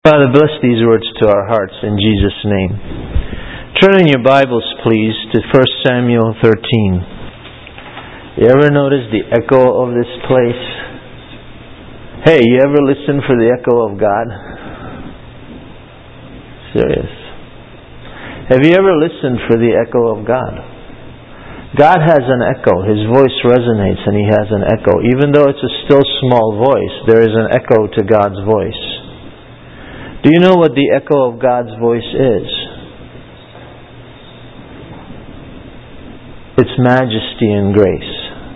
Father, bless these words to our hearts in Jesus' name. Turn in your Bibles, please, to 1 Samuel 13. You ever notice the echo of this place? Hey, you ever listen for the echo of God? Serious. Have you ever listened for the echo of God? God has an echo. His voice resonates and He has an echo. Even though it's a still small voice, there is an echo to God's voice. Do you know what the echo of God's voice is? It's majesty and grace.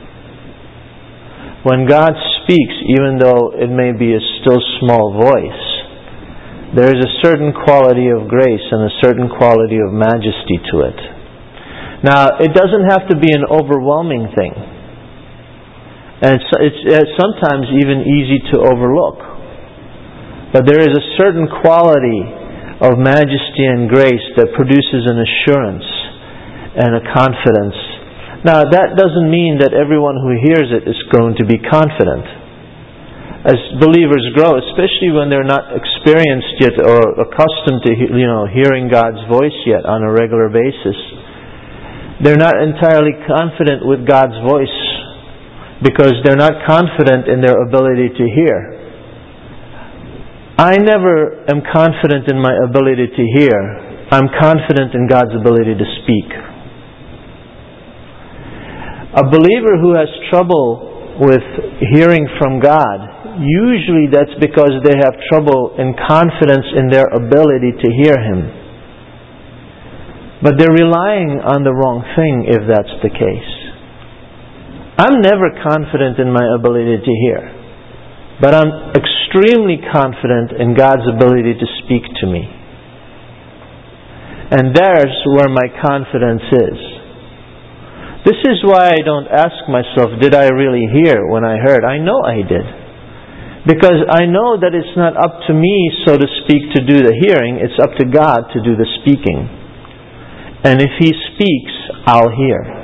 When God speaks, even though it may be a still small voice, there is a certain quality of grace and a certain quality of majesty to it. Now, it doesn't have to be an overwhelming thing. And it's sometimes even easy to overlook. But there is a certain quality of majesty and grace that produces an assurance and a confidence. Now, that doesn't mean that everyone who hears it is going to be confident. As believers grow, especially when they're not experienced yet or accustomed to hearing God's voice yet on a regular basis, they're not entirely confident with God's voice because they're not confident in their ability to hear. I never am confident in my ability to hear. I'm confident in God's ability to speak. A believer who has trouble with hearing from God, usually that's because they have trouble in confidence in their ability to hear Him. But they're relying on the wrong thing if that's the case. I'm never confident in my ability to hear. But I'm extremely confident in God's ability to speak to me. And there's where my confidence is. This is why I don't ask myself, did I really hear when I heard? I know I did. Because I know that it's not up to me, so to speak, to do the hearing. It's up to God to do the speaking. And if He speaks, I'll hear.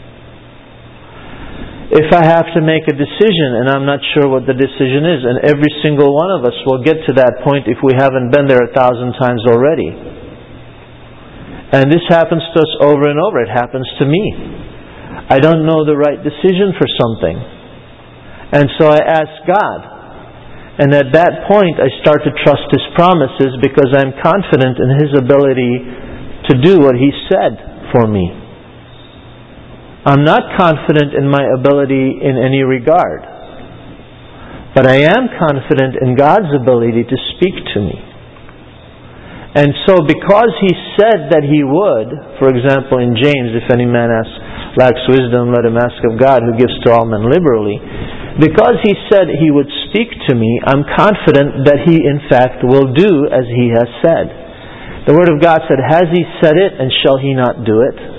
If I have to make a decision and I'm not sure what the decision is, and every single one of us will get to that point if we haven't been there 1,000 times already. And this happens to us over and over. It happens to me. I don't know the right decision for something. And so I ask God. And at that point I start to trust His promises because I'm confident in His ability to do what He said for me. I'm not confident in my ability in any regard. But I am confident in God's ability to speak to me. And so because He said that He would, for example in James, if any man lacks wisdom, let him ask of God who gives to all men liberally. Because He said He would speak to me, I'm confident that He in fact will do as He has said. The Word of God said, has He said it and shall He not do it?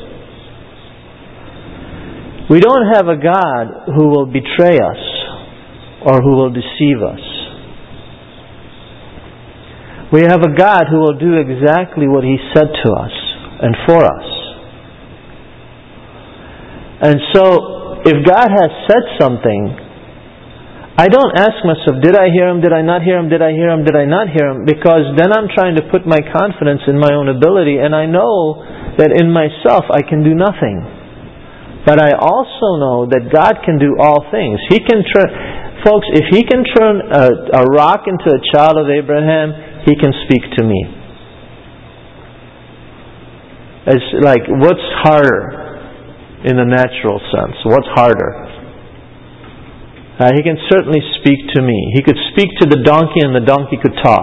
We don't have a God who will betray us or who will deceive us. We have a God who will do exactly what He said to us and for us. And so, if God has said something, I don't ask myself, did I hear Him, did I not hear Him, did I hear Him, did I not hear Him? Because then I'm trying to put my confidence in my own ability, and I know that in myself I can do nothing. But I also know that God can do all things. He can folks, if He can turn a rock into a child of Abraham, He can speak to me. It's like, what's harder in the natural sense? What's harder? He can certainly speak to me. He could speak to the donkey and the donkey could talk.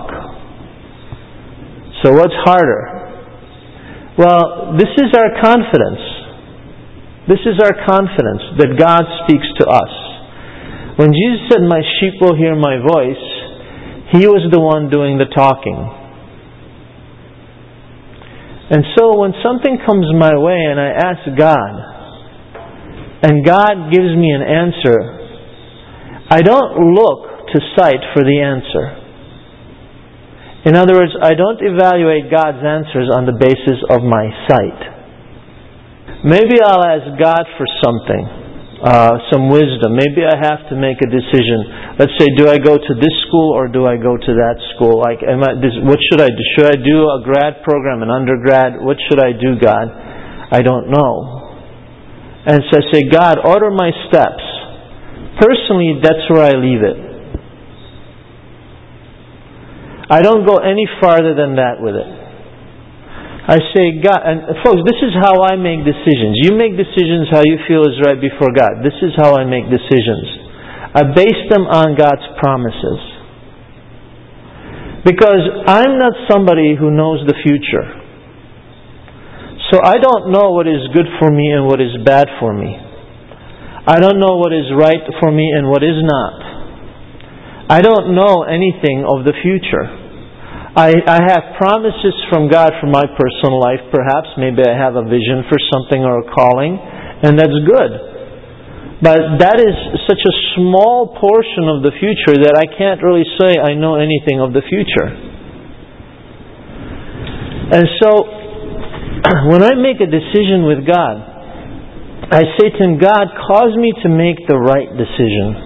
So what's harder? Well, this is our confidence. This is our confidence that God speaks to us. When Jesus said, my sheep will hear my voice, He was the one doing the talking. And so when something comes my way and I ask God, and God gives me an answer, I don't look to sight for the answer. In other words, I don't evaluate God's answers on the basis of my sight. Maybe I'll ask God for something some wisdom. Maybe I have to make a decision. Let's say, do I go to this school or do I go to that school? Like, what should I do? Should I do a grad program, an undergrad? What should I do, God? I don't know. And so I say, God, order my steps. Personally, that's where I leave it. I don't go any farther than that with it. I say, God, and folks, this is how I make decisions. You make decisions how you feel is right before God. This is how I make decisions. I base them on God's promises. Because I'm not somebody who knows the future. So I don't know what is good for me and what is bad for me. I don't know what is right for me and what is not. I don't know anything of the future. I have promises from God for my personal life, perhaps. Maybe I have a vision for something or a calling, and that's good. But that is such a small portion of the future that I can't really say I know anything of the future. And so, when I make a decision with God, I say to Him, God, cause me to make the right decision.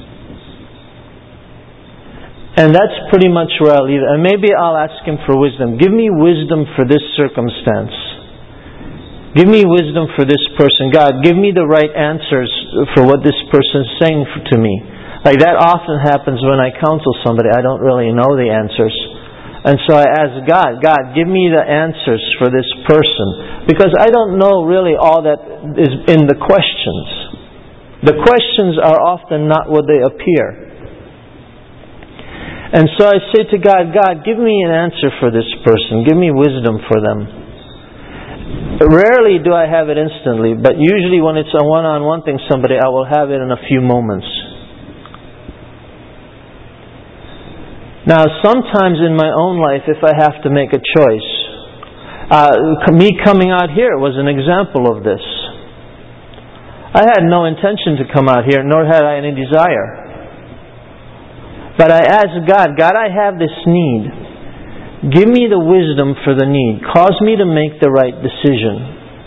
And that's pretty much where I'll leave it. And maybe I'll ask Him for wisdom. Give me wisdom for this circumstance. Give me wisdom for this person. God, give me the right answers for what this person is saying to me. Like that often happens when I counsel somebody. I don't really know the answers. And so I ask God, God, give me the answers for this person. Because I don't know really all that is in the questions. The questions are often not what they appear. And so I say to God, God, give me an answer for this person. Give me wisdom for them. Rarely do I have it instantly, but usually when it's a one-on-one thing, somebody, I will have it in a few moments. Now, sometimes in my own life, if I have to make a choice, me coming out here was an example of this. I had no intention to come out here, nor had I any desire. But I asked God, God, I have this need. Give me the wisdom for the need. Cause me to make the right decision.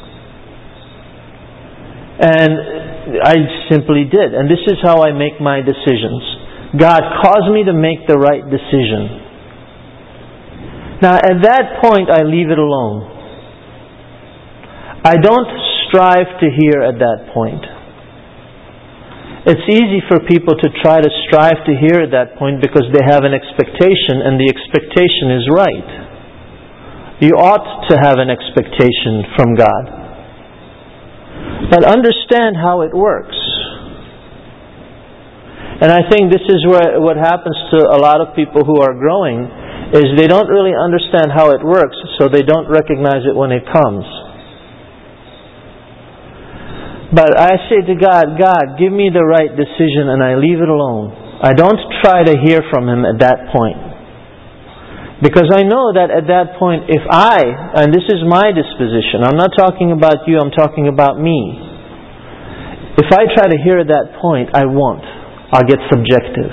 And I simply did. And this is how I make my decisions. God, cause me to make the right decision. Now, at that point, I leave it alone. I don't strive to hear at that point. It's easy for people to try to strive to hear at that point because they have an expectation and the expectation is right. You ought to have an expectation from God. But understand how it works. And I think this is what happens to a lot of people who are growing is they don't really understand how it works, so they don't recognize it when it comes. But I say to God, God, give me the right decision, and I leave it alone. I don't try to hear from Him at that point. Because I know that at that point, if and this is my disposition, I'm not talking about you, I'm talking about me. If I try to hear at that point, I won't. I'll get subjective.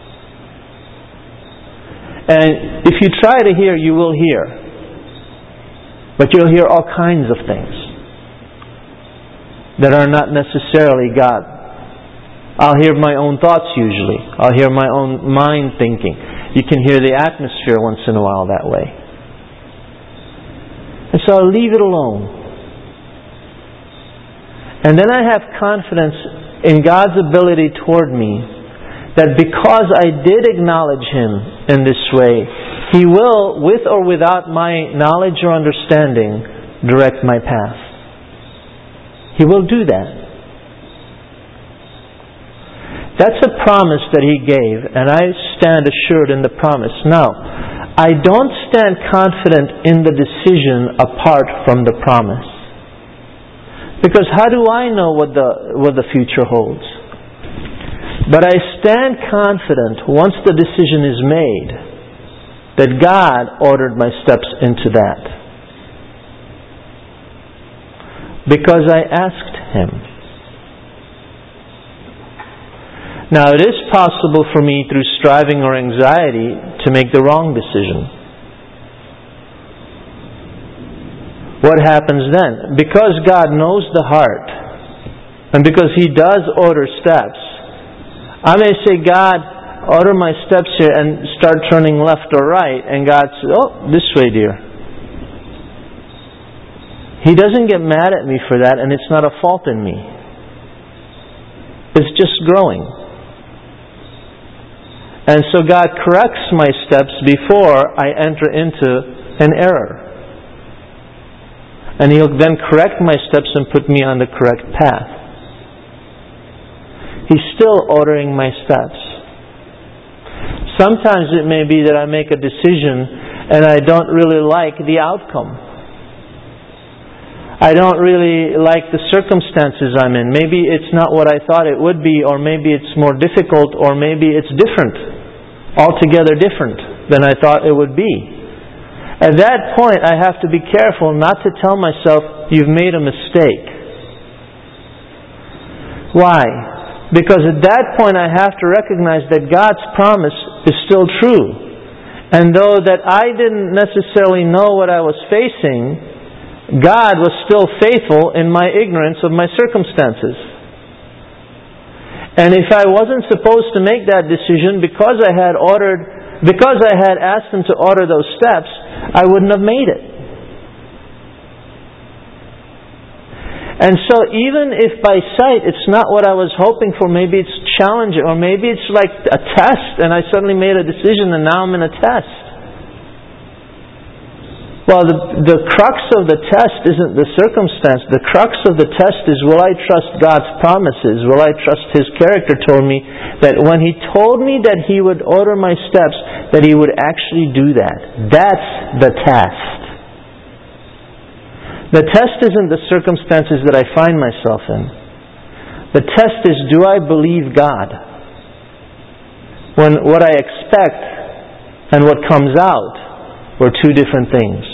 And if you try to hear, you will hear. But you'll hear all kinds of things that are not necessarily God. I'll hear my own thoughts usually. I'll hear my own mind thinking. You can hear the atmosphere once in a while that way. And so I'll leave it alone. And then I have confidence in God's ability toward me that because I did acknowledge Him in this way, He will, with or without my knowledge or understanding, direct my path. He will do that. That's a promise that He gave, and I stand assured in the promise. Now, I don't stand confident in the decision apart from the promise. Because how do I know what the future holds? But I stand confident once the decision is made that God ordered my steps into that. Because I asked Him. Now, it is possible for me through striving or anxiety to make the wrong decision. What happens then? Because God knows the heart, And because He does order steps, I may say, God, order my steps here, and start turning left or right, and God says, oh, this way, dear. He doesn't get mad at me for that, and it's not a fault in me. It's just growing. And so God corrects my steps before I enter into an error. And He'll then correct my steps and put me on the correct path. He's still ordering my steps. Sometimes it may be that I make a decision and I don't really like the outcome. I don't really like the circumstances I'm in. Maybe it's not what I thought it would be, or maybe it's more difficult, or maybe it's different. Altogether different than I thought it would be. At that point, I have to be careful not to tell myself, you've made a mistake. Why? Because at that point I have to recognize that God's promise is still true. And though that I didn't necessarily know what I was facing, God was still faithful in my ignorance of my circumstances. And if I wasn't supposed to make that decision because I had asked Him to order those steps, I wouldn't have made it. And so even if by sight it's not what I was hoping for, maybe it's challenging, or maybe it's like a test and I suddenly made a decision and now I'm in a test. Well, the crux of the test isn't the circumstance. The crux of the test is, will I trust God's promises? Will I trust His character told me that when He told me that He would order my steps, that He would actually do that? That's the test. The test isn't the circumstances that I find myself in. The test is, do I believe God? When what I expect and what comes out were two different things.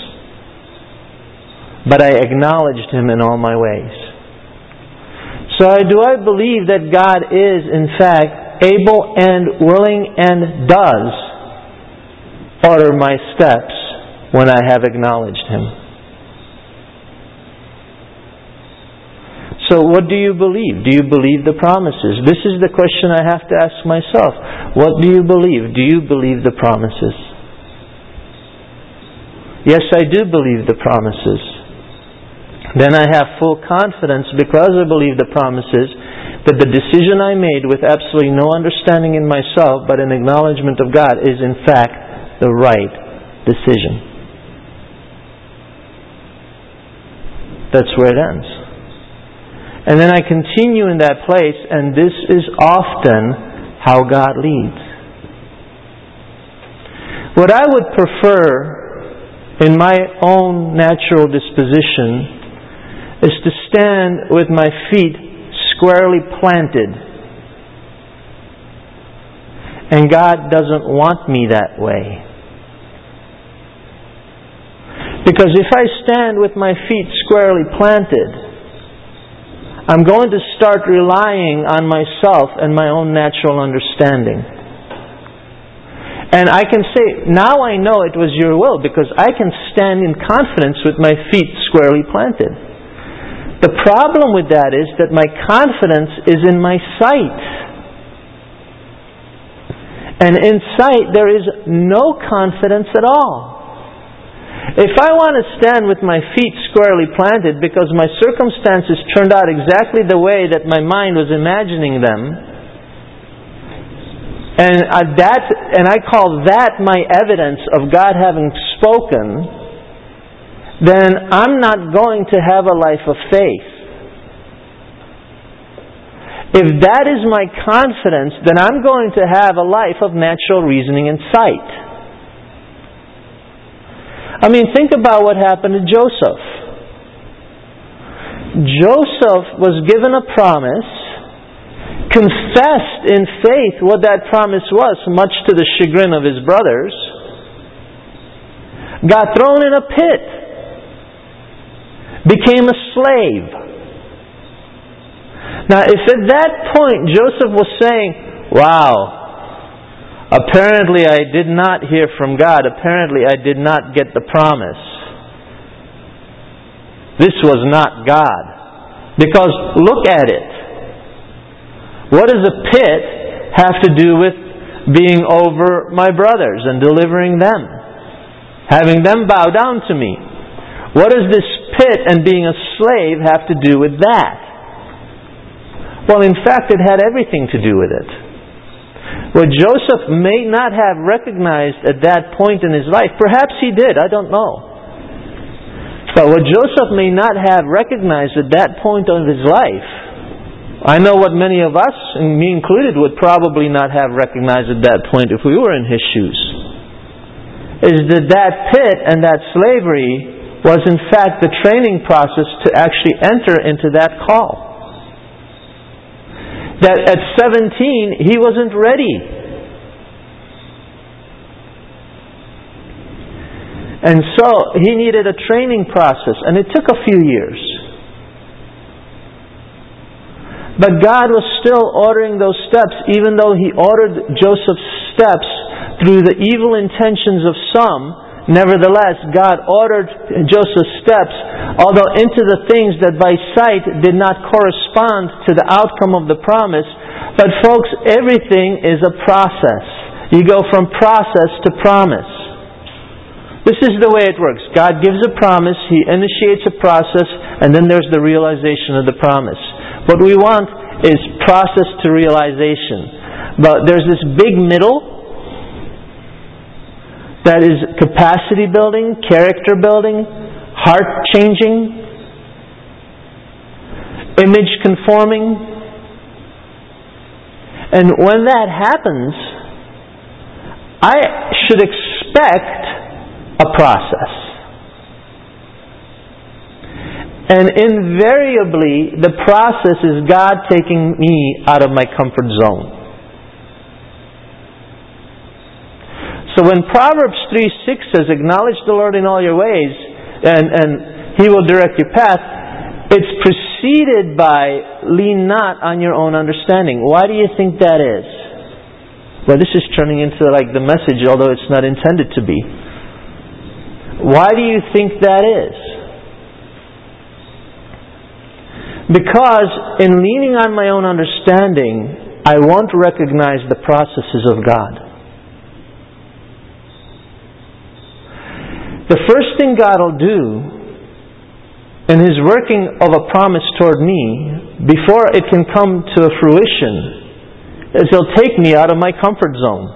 But I acknowledged Him in all my ways. So do I believe that God is, in fact, able and willing and does order my steps when I have acknowledged Him? So what do you believe? Do you believe the promises? This is the question I have to ask myself. What do you believe? Do you believe the promises? Yes, I do believe the promises. Then I have full confidence, because I believe the promises, that the decision I made with absolutely no understanding in myself but an acknowledgement of God is in fact the right decision. That's where it ends. And then I continue in that place, and this is often how God leads. What I would prefer in my own natural disposition is to stand with my feet squarely planted. And God doesn't want me that way. Because if I stand with my feet squarely planted, I'm going to start relying on myself and my own natural understanding. And I can say, now I know it was Your will, because I can stand in confidence with my feet squarely planted. The problem with that is that my confidence is in my sight. And in sight there is no confidence at all. If I want to stand with my feet squarely planted because my circumstances turned out exactly the way that my mind was imagining them, and I call that my evidence of God having spoken, then I'm not going to have a life of faith. If that is my confidence, then I'm going to have a life of natural reasoning and sight. I mean, think about what happened to Joseph. Joseph was given a promise, confessed in faith what that promise was, much to the chagrin of his brothers, got thrown in a pit, became a slave. Now, if at that point Joseph was saying, wow, apparently I did not hear from God, apparently I did not get the promise, this was not God. Because look at it. What does a pit have to do with being over my brothers and delivering them? Having them bow down to me. What does this pit and being a slave have to do with that? Well, in fact, it had everything to do with it. What Joseph may not have recognized at that point in his life, perhaps he did, I don't know. But what Joseph may not have recognized at that point of his life, I know what many of us, and me included, would probably not have recognized at that point if we were in his shoes, is that pit and that slavery was in fact the training process to actually enter into that call. That at 17 he wasn't ready. And so he needed a training process, and it took a few years. But God was still ordering those steps, even though He ordered Joseph's steps through the evil intentions of some. Nevertheless, God ordered Joseph's steps, although into the things that by sight did not correspond to the outcome of the promise. But folks, everything is a process. You go from process to promise. This is the way it works. God gives a promise, He initiates a process, and then there's the realization of the promise. What we want is process to realization. But there's this big middle that is capacity building, character building, heart changing, image conforming. And when that happens, I should expect a process. And invariably, the process is God taking me out of my comfort zone. So when Proverbs 3:6 says, acknowledge the Lord in all your ways, and He will direct your path, it's preceded by, lean not on your own understanding. Why do you think that is? Well, this is turning into like the message, although it's not intended to be. Why do you think that is? Because in leaning on my own understanding, I won't recognize the processes of God. The first thing God will do in His working of a promise toward me, before it can come to a fruition, is He'll take me out of my comfort zone.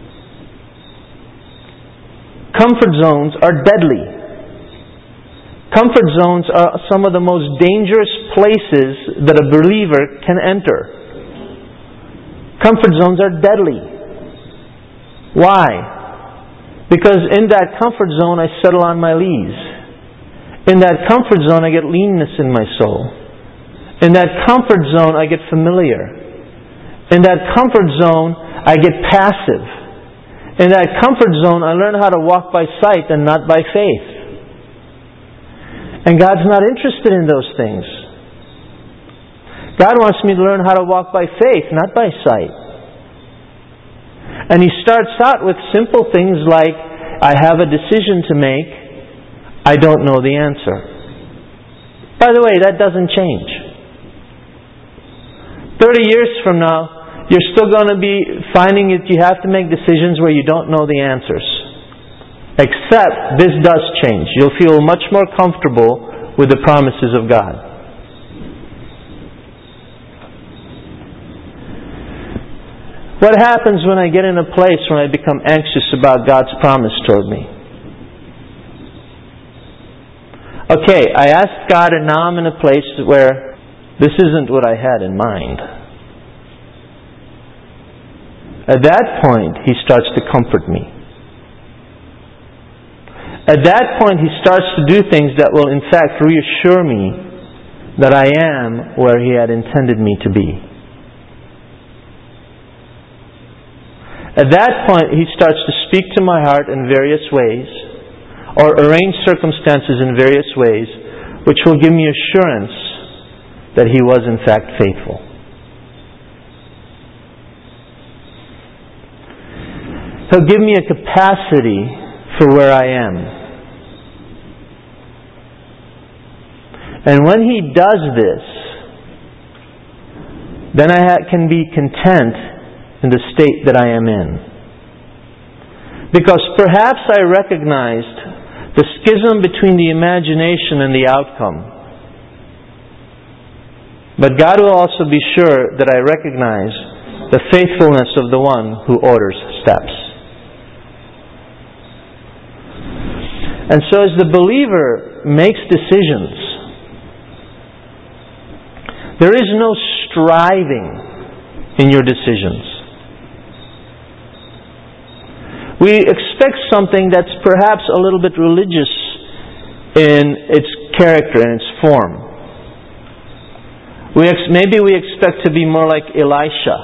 Comfort zones are deadly. Comfort zones are some of the most dangerous places that a believer can enter. Comfort zones are deadly. Why? Because in that comfort zone I settle on my lees. In that comfort zone I get leanness in my soul. In that comfort zone I get familiar. In that comfort zone I get passive. In that comfort zone I learn how to walk by sight and not by faith. And God's not interested in those things. God wants me to learn how to walk by faith, not by sight. And He starts out with simple things like, I have a decision to make, I don't know the answer. By the way, that doesn't change. 30 years from now, you're still going to be finding that you have to make decisions where you don't know the answers. Except this does change. You'll feel much more comfortable with the promises of God. What happens when I get in a place when I become anxious about God's promise toward me? Okay, I asked God and now I'm in a place where this isn't what I had in mind. At that point, He starts to comfort me. At that point, He starts to do things that will in fact reassure me that I am where He had intended me to be. At that point, He starts to speak to my heart in various ways, or arrange circumstances in various ways, which will give me assurance that He was in fact faithful. He'll give me a capacity for where I am. And when He does this, then I can be content in the state that I am in. Because perhaps I recognized the schism between the imagination and the outcome. But God will also be sure that I recognize the faithfulness of the one who orders steps. And so as the believer makes decisions, there is no striving in your decisions. We expect something that's perhaps a little bit religious in its character and its form. Maybe we expect to be more like Elisha,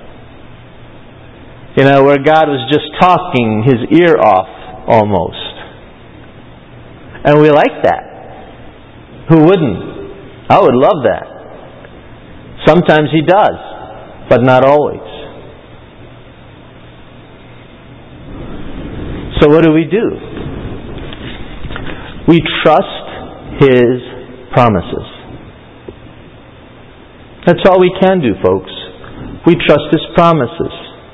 where God was just talking his ear off almost. And we like that. Who wouldn't? I would love that. Sometimes He does, but not always. So what do? We trust His promises. That's all we can do, folks. We trust His promises.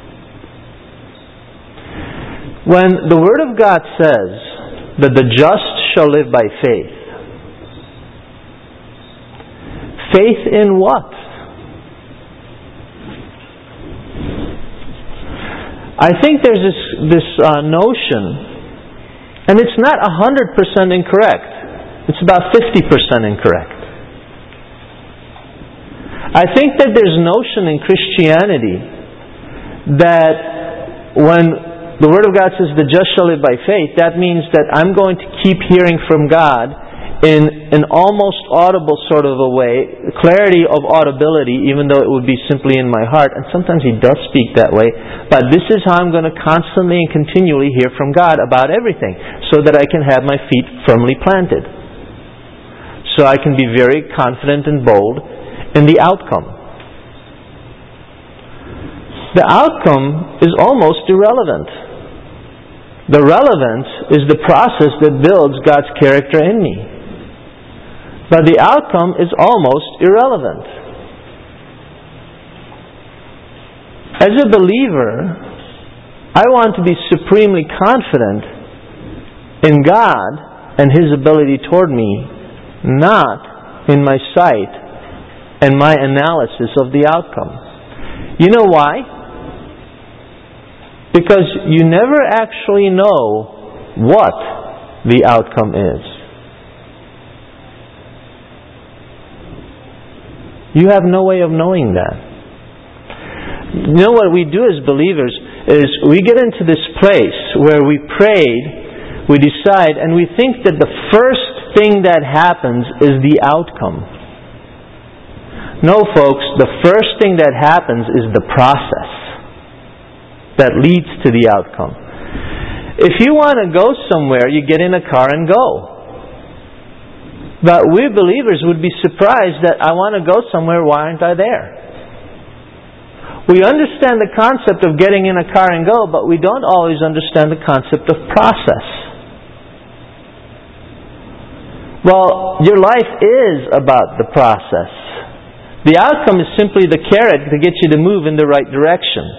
When the Word of God says that the just shall live by faith, faith in what? I think there's this notion, and it's not 100% incorrect. It's about 50% incorrect. I think that there's a notion in Christianity that when the Word of God says the just shall live by faith, that means that I'm going to keep hearing from God in an almost audible sort of a way, clarity of audibility, even though it would be simply in my heart. And sometimes He does speak that way. But this is how I'm going to constantly and continually hear from God about everything, so that I can have my feet firmly planted. So I can be very confident and bold in the outcome. The outcome is almost irrelevant. The relevance is the process that builds God's character in me. But the outcome is almost irrelevant. As a believer, I want to be supremely confident in God and His ability toward me, not in my sight and my analysis of the outcome. You know why? Because you never actually know what the outcome is. You have no way of knowing that. You know what we do as believers is we get into this place where we prayed, we decide, and we think that the first thing that happens is the outcome. No, folks, the first thing that happens is the process that leads to the outcome. If you want to go somewhere, you get in a car and go. But we believers would be surprised that I want to go somewhere, why aren't I there? We understand the concept of getting in a car and go, but we don't always understand the concept of process. Well, your life is about the process. The outcome is simply the carrot to get you to move in the right direction.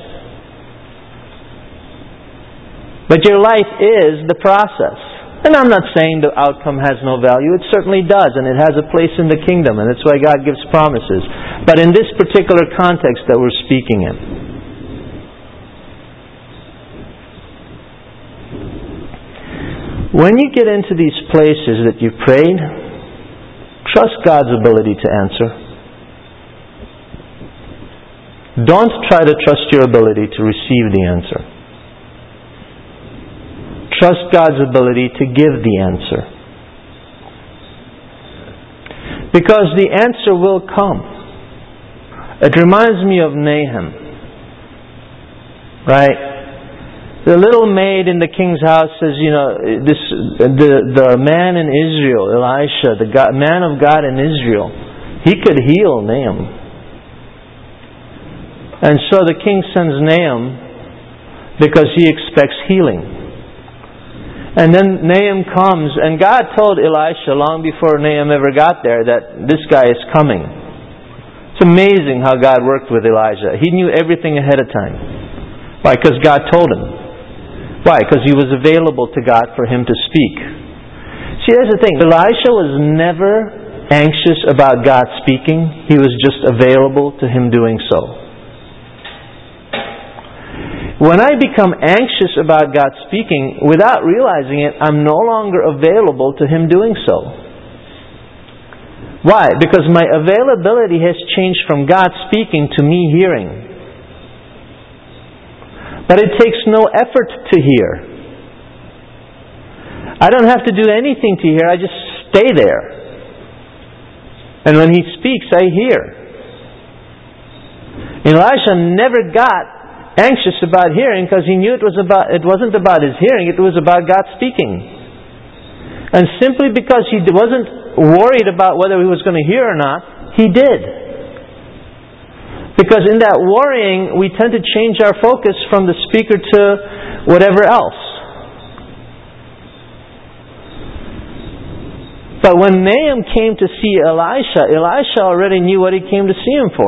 But your life is the process. And I'm not saying the outcome has no value. It certainly does, and it has a place in the kingdom, and that's why God gives promises. But in this particular context that we're speaking in, when you get into these places that you prayed, trust God's ability to answer. Don't try to trust your ability to receive the answer. Trust God's ability to give the answer. Because the answer will come. It reminds me of Nahum. Right? The little maid in the king's house says, the man in Israel, Elisha, the man of God in Israel, he could heal Nahum. And so the king sends Nahum because he expects healing. And then Nahum comes, and God told Elisha long before Nahum ever got there that this guy is coming. It's amazing how God worked with Elijah. He knew everything ahead of time. Why? Because God told him. Why? Because he was available to God for him to speak. See, that's the thing. Elisha was never anxious about God speaking. He was just available to Him doing so. When I become anxious about God speaking, without realizing it, I'm no longer available to Him doing so. Why? Because my availability has changed from God speaking to me hearing. But it takes no effort to hear. I don't have to do anything to hear, I just stay there. And when He speaks, I hear. Elisha never got anxious about hearing because he knew it wasn't about his hearing, it was about God speaking. And simply because he wasn't worried about whether he was going to hear or not, he did. Because in that worrying, we tend to change our focus from the speaker to whatever else. But when Nahum came to see Elisha, Elisha already knew what he came to see him for.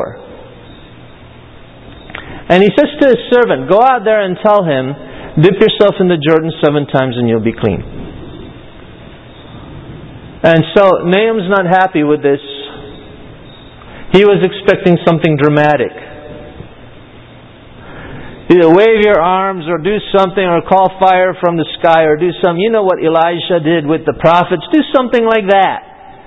And he says to his servant, go out there and tell him, dip yourself in the Jordan 7 times and you'll be clean. And so Nahum's not happy with this. He was expecting something dramatic. Either wave your arms or do something or call fire from the sky or do something. You know what Elijah did with the prophets. Do something like that.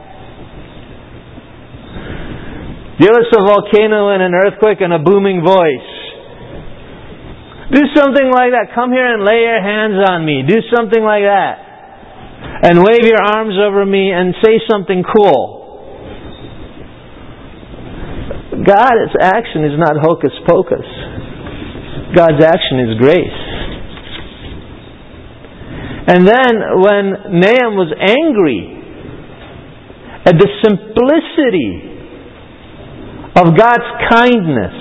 Give us a volcano and an earthquake and a booming voice. Do something like that. Come here and lay your hands on me. Do something like that. And wave your arms over me and say something cool. God's action is not hocus pocus. God's action is grace. And then when Nahum was angry at the simplicity of God's kindness,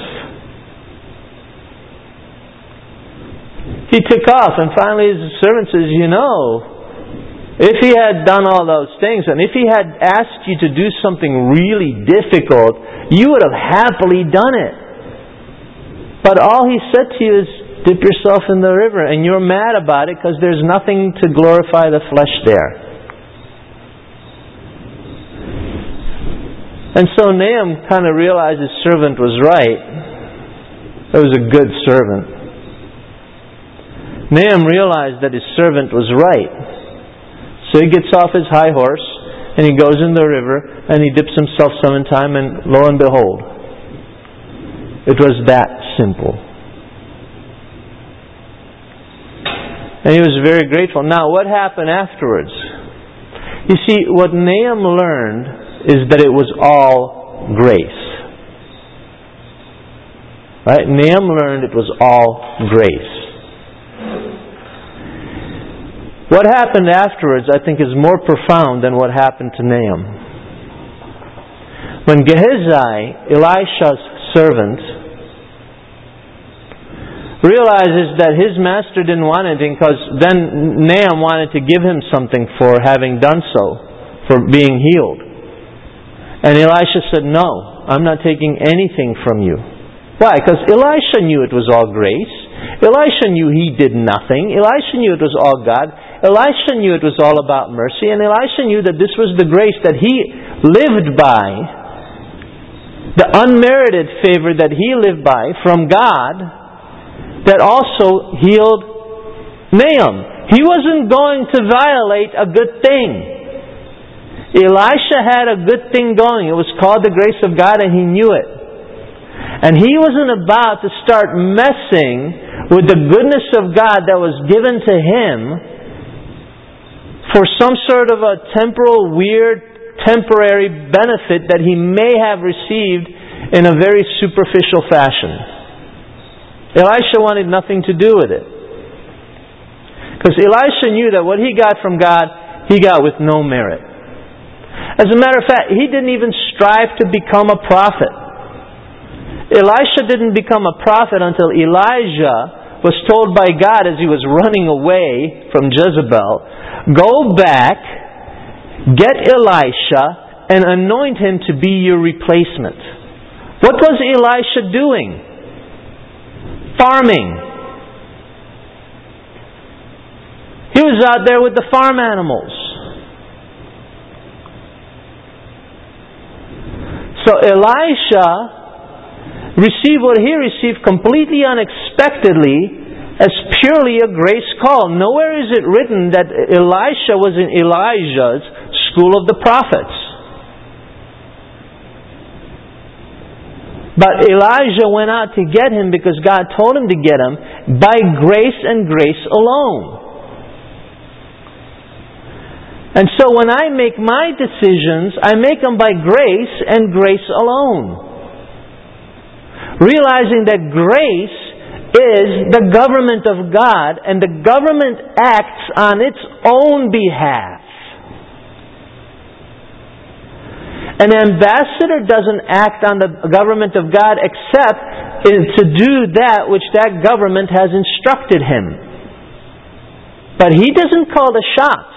he took off, and finally his servant says, if he had done all those things, and if he had asked you to do something really difficult, you would have happily done it. But all he said to you is, dip yourself in the river, and you're mad about it because there's nothing to glorify the flesh there. And so Nahum kind of realized his servant was right. It was a good servant. Nahum realized that his servant was right. So he gets off his high horse, and he goes in the river, and he dips himself 7 times, and lo and behold, it was that simple. And he was very grateful. Now, what happened afterwards? You see, what Nahum learned is that it was all grace. Right? Nahum learned it was all grace. What happened afterwards, I think, is more profound than what happened to Nahum. When Gehazi, Elisha's servant, realizes that his master didn't want anything, because then Nahum wanted to give him something for having done so, for being healed. And Elisha said, no, I'm not taking anything from you. Why? Because Elisha knew it was all grace. Elisha knew he did nothing. Elisha knew it was all God. Elisha knew it was all about mercy. And Elisha knew that this was the grace that he lived by, the unmerited favor that he lived by from God, that also healed Nahum. He wasn't going to violate a good thing. Elisha had a good thing going. It was called the grace of God, and he knew it. And he wasn't about to start messing with the goodness of God that was given to him for some sort of a temporal, weird, temporary benefit that he may have received in a very superficial fashion. Elisha wanted nothing to do with it. Because Elisha knew that what he got from God, he got with no merit. As a matter of fact, he didn't even strive to become a prophet. Elisha didn't become a prophet until Elijah was told by God as he was running away from Jezebel, go back, get Elisha, and anoint him to be your replacement. What was Elisha doing? Farming. He was out there with the farm animals. So Elisha received what he received completely unexpectedly as purely a grace call. Nowhere is it written that Elisha was in Elijah's school of the prophets. But Elijah went out to get him because God told him to get him by grace and grace alone. And so when I make my decisions, I make them by grace and grace alone. Realizing that grace is the government of God, and the government acts on its own behalf. An ambassador doesn't act on the government of God except to do that which that government has instructed him. But he doesn't call the shots.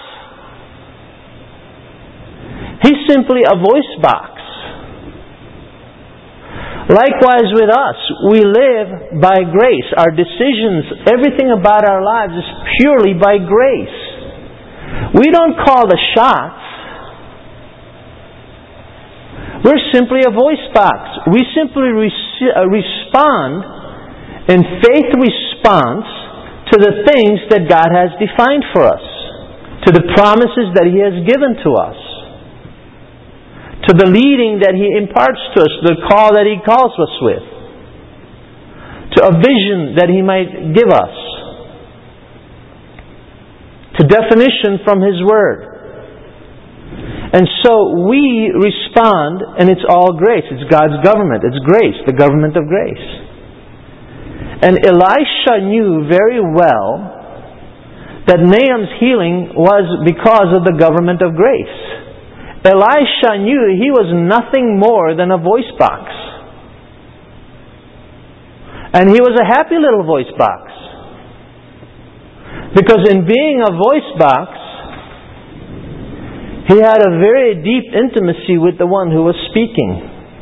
He's simply a voice box. Likewise with us, we live by grace. Our decisions, everything about our lives is purely by grace. We don't call the shots. We're simply a voice box. We simply respond in faith response to the things that God has defined for us, to the promises that He has given to us, to the leading that He imparts to us, the call that He calls us with, to a vision that He might give us, to definition from His Word. And so we respond, and it's all grace. It's God's government. It's grace, the government of grace. And Elisha knew very well that Naaman's healing was because of the government of grace. Elisha knew he was nothing more than a voice box. And he was a happy little voice box. Because in being a voice box, he had a very deep intimacy with the one who was speaking.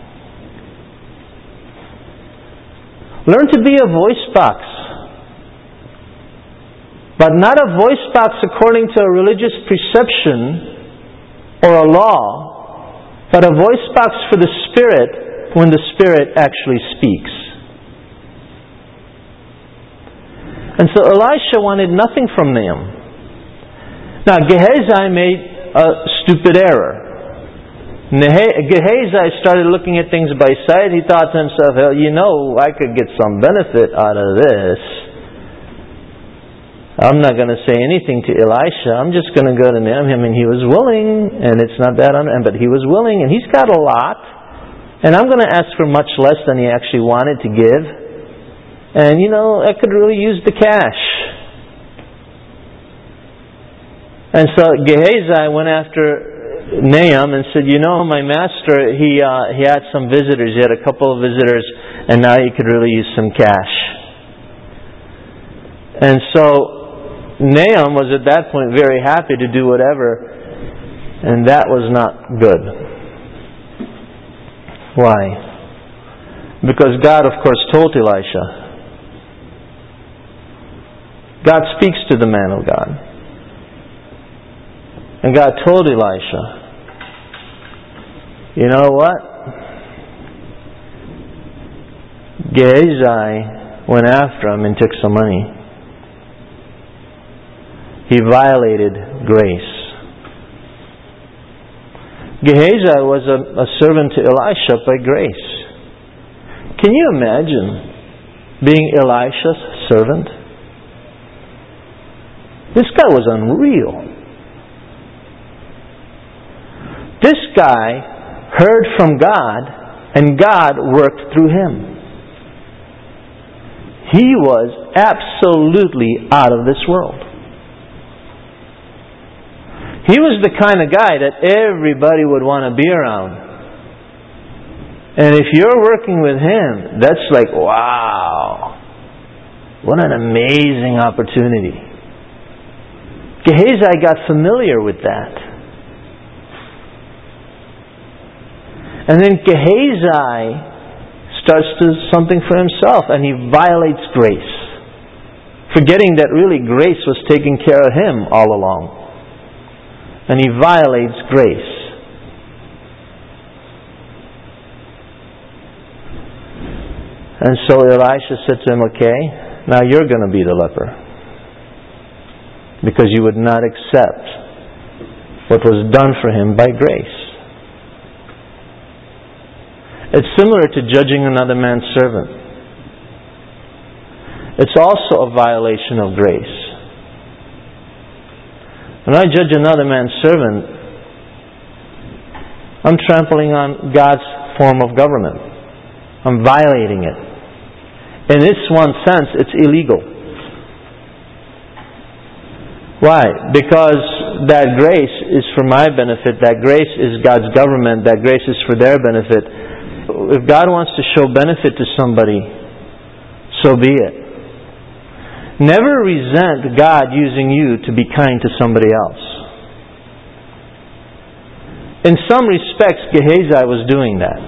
Learn to be a voice box. But not a voice box according to a religious perception or a law, but a voice box for the Spirit when the Spirit actually speaks. And so Elisha wanted nothing from Naaman. Now Gehazi made a stupid error. Gehazi started looking at things by sight. He thought to himself, well, I could get some benefit out of this. I'm not going to say anything to Elisha. I'm just going to go to Naaman. And he was willing, and it's not that, but he was willing, and he's got a lot. And I'm going to ask for much less than he actually wanted to give. And, I could really use the cash. And so Gehazi went after Naaman and said, my master, he had some visitors. He had a couple of visitors, and now he could really use some cash. And so Naaman was at that point very happy to do whatever, and that was not good. Why? Because God, of course, told Elisha. God speaks to the man of God. And God told Elisha, you know what? Gehazi went after him and took some money. He violated grace. Gehazi was a servant to Elisha by grace. Can you imagine being Elisha's servant? This guy was unreal. This guy heard from God, and God worked through him. He was absolutely out of this world. He was the kind of guy that everybody would want to be around. And if you're working with him, that's like, wow, what an amazing opportunity. Gehazi got familiar with that. And then Gehazi starts to do something for himself, and he violates grace, forgetting that really grace was taking care of him all along. And he violates grace. And so Elisha said to him, okay, now you're going to be the leper, because you would not accept what was done for him by grace. It's similar to judging another man's servant. It's also a violation of grace. When I judge another man's servant, I'm trampling on God's form of government. I'm violating it. In this one sense, it's illegal. Why? Because that grace is for my benefit. That grace is God's government. That grace is for their benefit. If God wants to show benefit to somebody, so be it. Never resent God using you to be kind to somebody else. In some respects, Gehazi was doing that.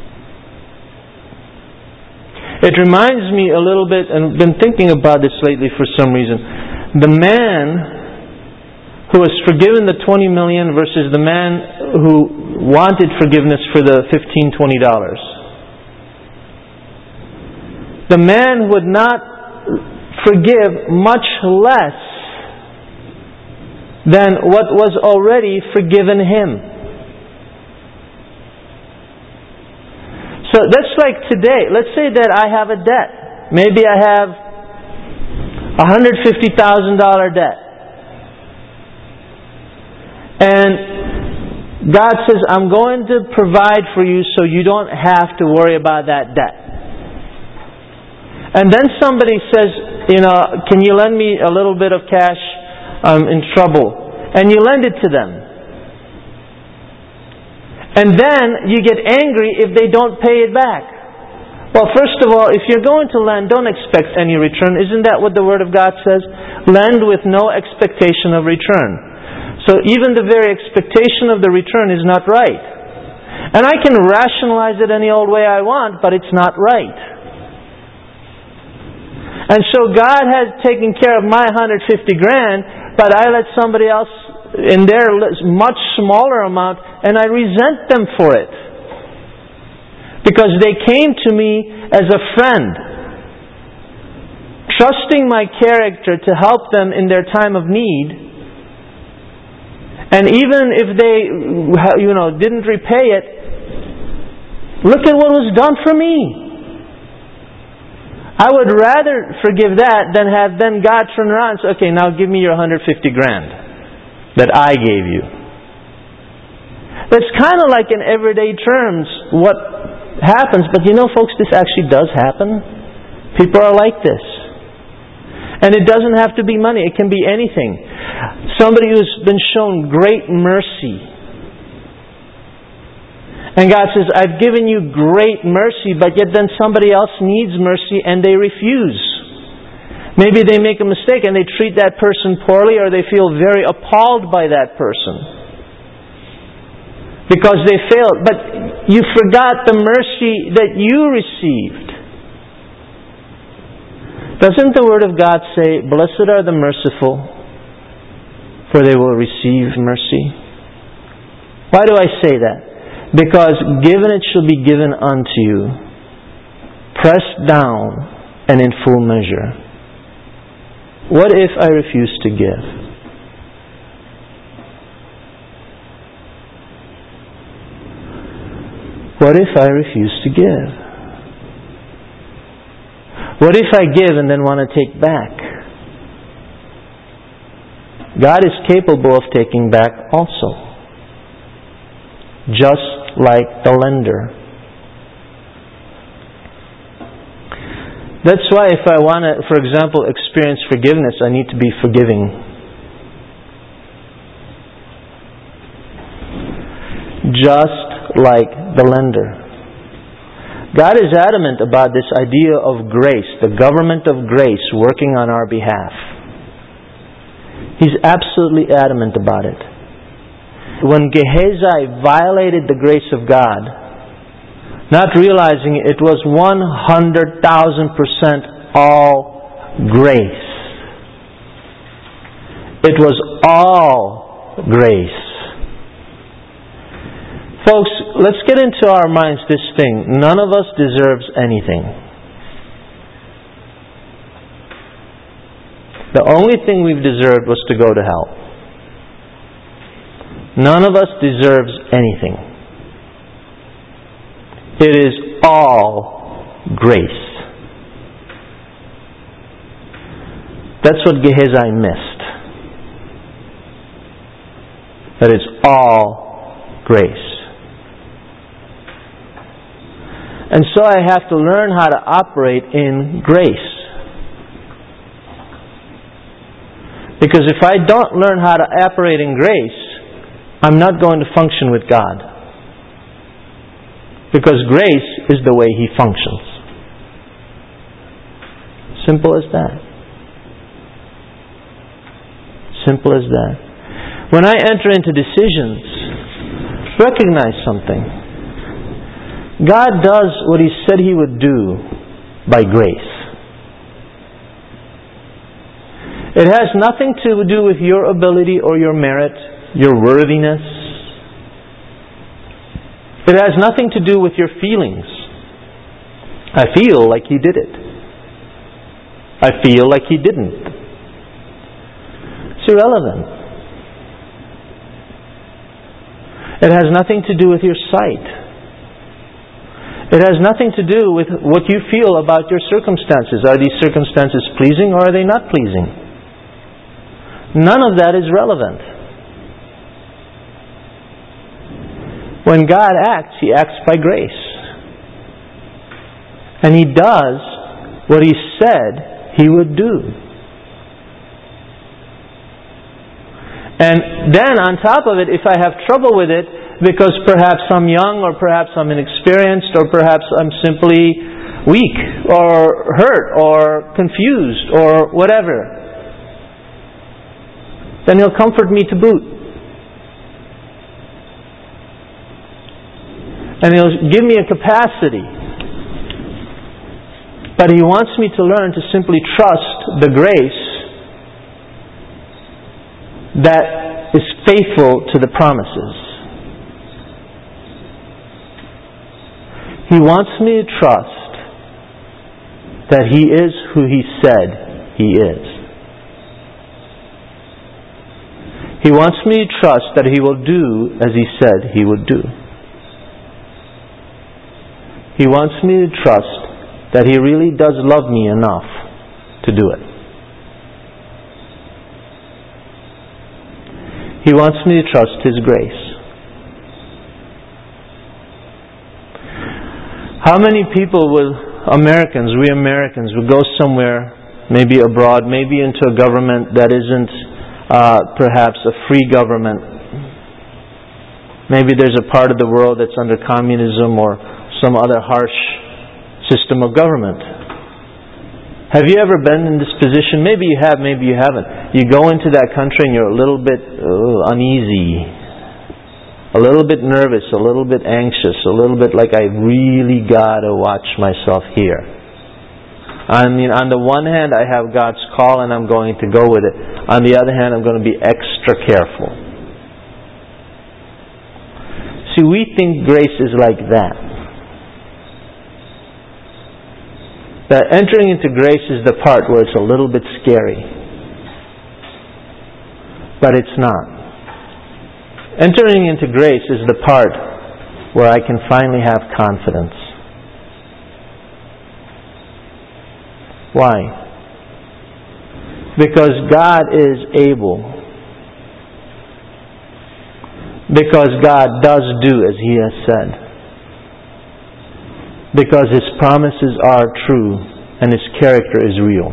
It reminds me a little bit, and I've been thinking about this lately for some reason. The man who was forgiven the $20 million versus the man who wanted forgiveness for the $15, $20. The man would not forgive much less than what was already forgiven him. So that's like today. Let's say that I have a debt. Maybe I have $150,000 debt. And God says, I'm going to provide for you so you don't have to worry about that debt. And then somebody says, can you lend me a little bit of cash? I'm in trouble. And you lend it to them. And then you get angry if they don't pay it back. Well, first of all, if you're going to lend, don't expect any return. Isn't that what the Word of God says? Lend with no expectation of return. So even the very expectation of the return is not right. And I can rationalize it any old way I want, but it's not right. And so God has taken care of my $150,000, but I let somebody else in their much smaller amount, and I resent them for it. Because they came to me as a friend, trusting my character to help them in their time of need. And even if they, didn't repay it, look at what was done for me. I would rather forgive that than have then God turn around and say, okay, now give me your $150,000 that I gave you. That's kind of like in everyday terms what happens. But folks, this actually does happen. People are like this. And it doesn't have to be money. It can be anything. Somebody who's been shown great mercy. And God says, I've given you great mercy, but yet then somebody else needs mercy and they refuse. Maybe they make a mistake and they treat that person poorly, or they feel very appalled by that person because they failed. But you forgot the mercy that you received. Doesn't the Word of God say, blessed are the merciful, for they will receive mercy? Why do I say that? Because given it shall be given unto you, pressed down and in full measure. What if I refuse to give? What if I refuse to give? What if I give and then want to take back? God is capable of taking back also. Just like the lender. That's why if I want to, for example, experience forgiveness, I need to be forgiving. Just like the lender. God is adamant about this idea of grace, the government of grace working on our behalf. He's absolutely adamant about it. When Gehazi violated the grace of God, not realizing it was 100,000% all grace. It was all grace. Folks, let's get into our minds this thing. None of us deserves anything. The only thing we've deserved was to go to hell. None of us deserves anything. It is all grace. That's what Gehazi missed. That it's all grace. And so I have to learn how to operate in grace. Because if I don't learn how to operate in grace, I'm not going to function with God. Because grace is the way He functions. Simple as that. Simple as that. When I enter into decisions, recognize something. God does what He said He would do by grace. It has nothing to do with your ability or your merit, your worthiness. It has nothing to do with your feelings. I feel like He did it. I feel like He didn't. It's irrelevant. It has nothing to do with your sight. It has nothing to do with what you feel about your circumstances. Are these circumstances pleasing or are they not pleasing? None of that is relevant. When God acts, He acts by grace. And He does what He said He would do. And then on top of it, if I have trouble with it, because perhaps I'm young, or perhaps I'm inexperienced, or perhaps I'm simply weak, or hurt, or confused, or whatever, then He'll comfort me to boot. And He'll give me a capacity. But He wants me to learn to simply trust the grace that is faithful to the promises. He wants me to trust that He is who He said He is. He wants me to trust that He will do as He said He would do. He wants me to trust that He really does love me enough to do it. He wants me to trust His grace. How many people we Americans would go somewhere, maybe abroad, maybe into a government that isn't perhaps a free government. Maybe there's a part of the world that's under communism or some other harsh system of government. Have you ever been in this position? Maybe you have, maybe you haven't. You go into that country and you're a little bit uneasy. A little bit nervous, a little bit anxious, a little bit like I really got to watch myself here. I mean, on the one hand, I have God's call and I'm going to go with it. On the other hand, I'm going to be extra careful. See, we think grace is like that. That entering into grace is the part where it's a little bit scary. But it's not. Entering into grace is the part where I can finally have confidence. Why? Because God is able. Because God does do as He has said. Because His promises are true and His character is real.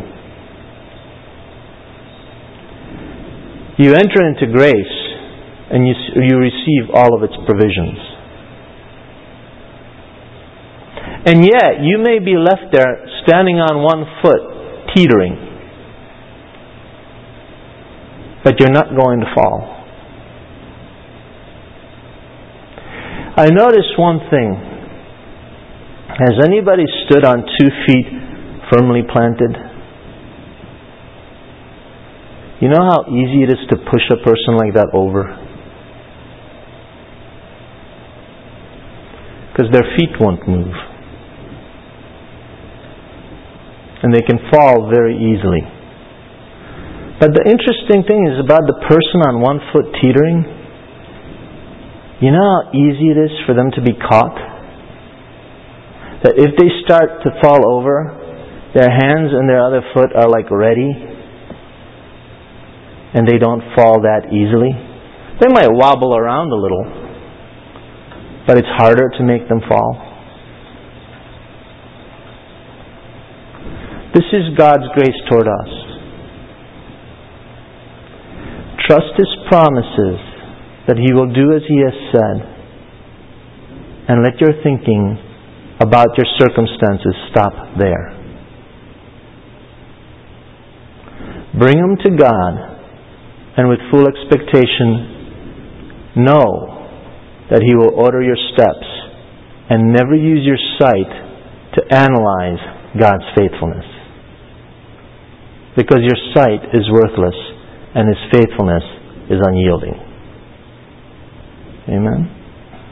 You enter into grace and you receive all of its provisions. And yet, you may be left there standing on one foot, teetering. But you're not going to fall. I noticed one thing. Has anybody stood on 2 feet firmly planted? You know how easy it is to push a person like that over? Because their feet won't move. And they can fall very easily. But the interesting thing is about the person on 1 foot teetering. You know how easy it is for them to be caught? That if they start to fall over, their hands and their other foot are like ready, and they don't fall that easily. They might wobble around a little, but it's harder to make them fall. This is God's grace toward us. Trust His promises that He will do as He has said, and let your thinking about your circumstances stop there. Bring them to God, and with full expectation, know that He will order your steps, and never use your sight to analyze God's faithfulness. Because your sight is worthless, and His faithfulness is unyielding. Amen?